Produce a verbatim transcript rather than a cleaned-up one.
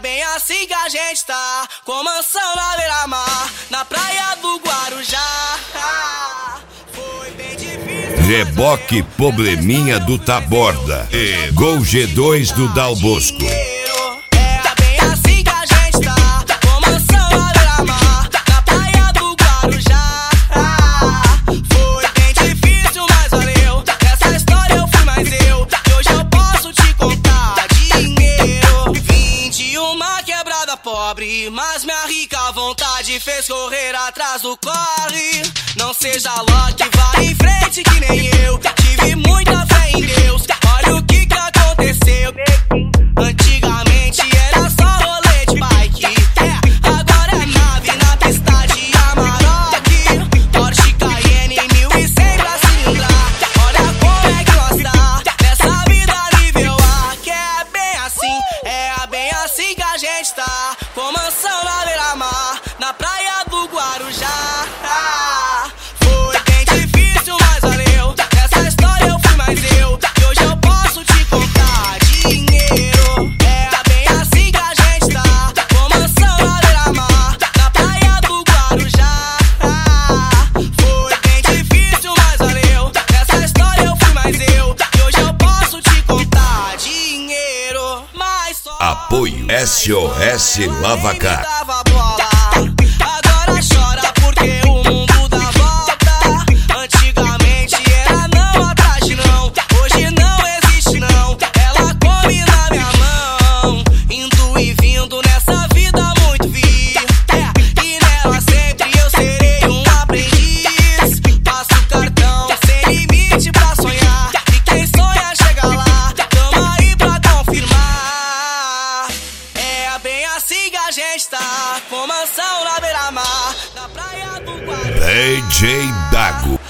bem assim que a gente tá, com mansão na beira-mar, na praia do Guarujá. Foi bem difícil. Reboque Probleminha do Taborda e Gol G dois do Dal Bosco. Pobre, mas minha rica vontade fez correr atrás do corre. Não seja louco, vai em frente que nem eu. Tive muita fé em Deus, olha o que que aconteceu. Antigamente era só rolê de bike, é, agora é nave na pista de Amarok. Porsche Cayenne mil e cem pra cilindrar. Olha como é que nós tá nessa vida nível A, que é bem assim, é bem assim que a gente tá, com mansão na beira-mar, na praia do Guarujá. Foi bem difícil, mas valeu. Nessa história eu fui mais eu, e hoje eu posso te contar dinheiro. É bem assim que a gente tá, com mansão na beira-mar, na praia do Guarujá. Foi bem difícil, mas valeu. Nessa história eu fui mais eu, e hoje eu posso te contar dinheiro. Mas só Apoio S O S Lavacar. Agora chora porque o mundo dá volta. Antigamente era não atrás de não, hoje não existe não. Ela come na minha mão, indo e vindo nessa vida muito vi, é, e nela sempre eu serei um aprendiz. Passo cartão sem limite pra sonhar, e quem sonha chega lá, tamo aí pra confirmar. É bem assim que a gente tá, com mansão na beira-mar, na praia do Guarujá. D J Dago.